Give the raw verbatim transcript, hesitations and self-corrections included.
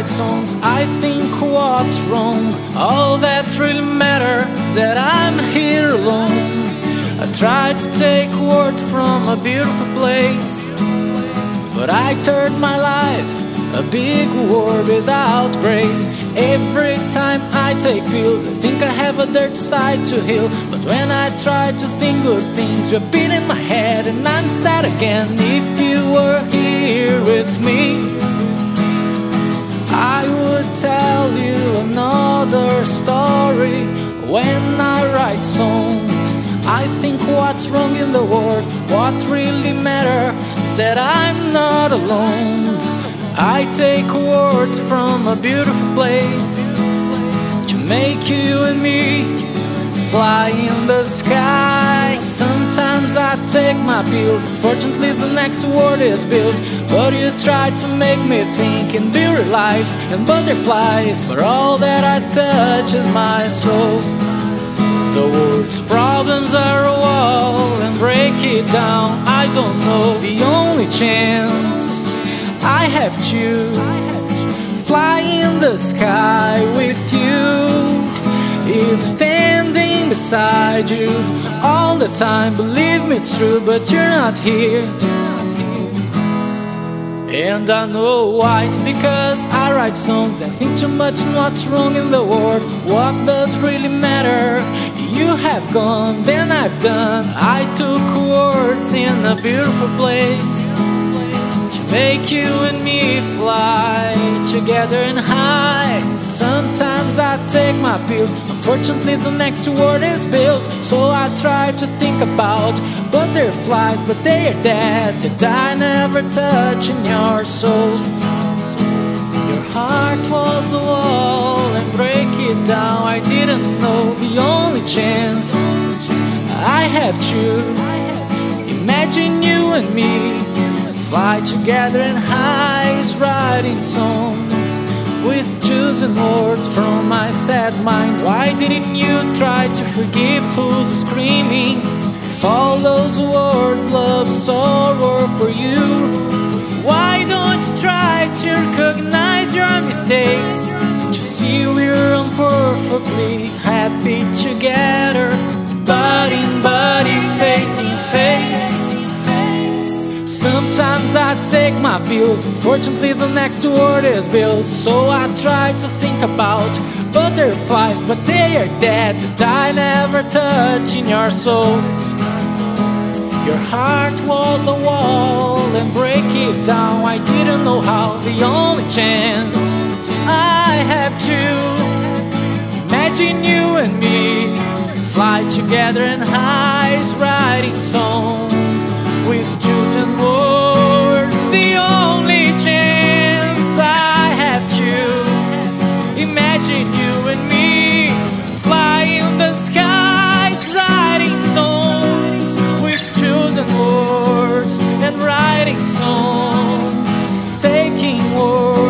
write songs, I think what's wrong. All that really matters is that I'm here alone. I tried to take words from a beautiful place, but I turned my life a big war without grace. Every time I take pills, I think I have a dark side to heal. But when I try to think good things, you're beating my head and I'm sad again. If you were here with me, I would tell you another story. When I write songs, I think what's wrong in the world, what really matters is that I'm not alone. I take words from a beautiful place to make you and me fly in the sky. Sometimes I take my pills, unfortunately the next word is bills. But you try to make me think in beauty lives and butterflies, but all that I touch is my soul. The words problems are a wall and break it down. I don't know, the only chance I have to fly in the sky with you is standing beside you all the time. Believe me, it's true, but you're not here. And I know why, it's because I write songs. I think too much on what's wrong in the world. What does really matter? You have gone, then I've done. I took words in a beautiful place to make you and me fly together and high. Sometimes I take my pills, unfortunately the next word is bills. So I try to think about butterflies, but they are dead, that I never touch in your soul. Your heart was a wall and break it down. I didn't know, the only chance I have to imagine you and me fly together in highs, writing songs with chosen words from my sad mind. Why didn't you try to forgive who's screaming? If all those words love sorrow for you, why don't you try to recognize your mistakes, to see we're imperfectly happy together, body in body, face in face. Sometimes I take my pills, unfortunately the next word is bills. So I try to think about butterflies, but they are dead, that I never touch in your soul. Your heart was a wall and break it down. I didn't know how, the only chance I have to imagine you and me fly together in highs, writing songs with chosen words. The only chance I have to imagine you and me fly in the skies, writing songs with chosen words and writing songs, taking words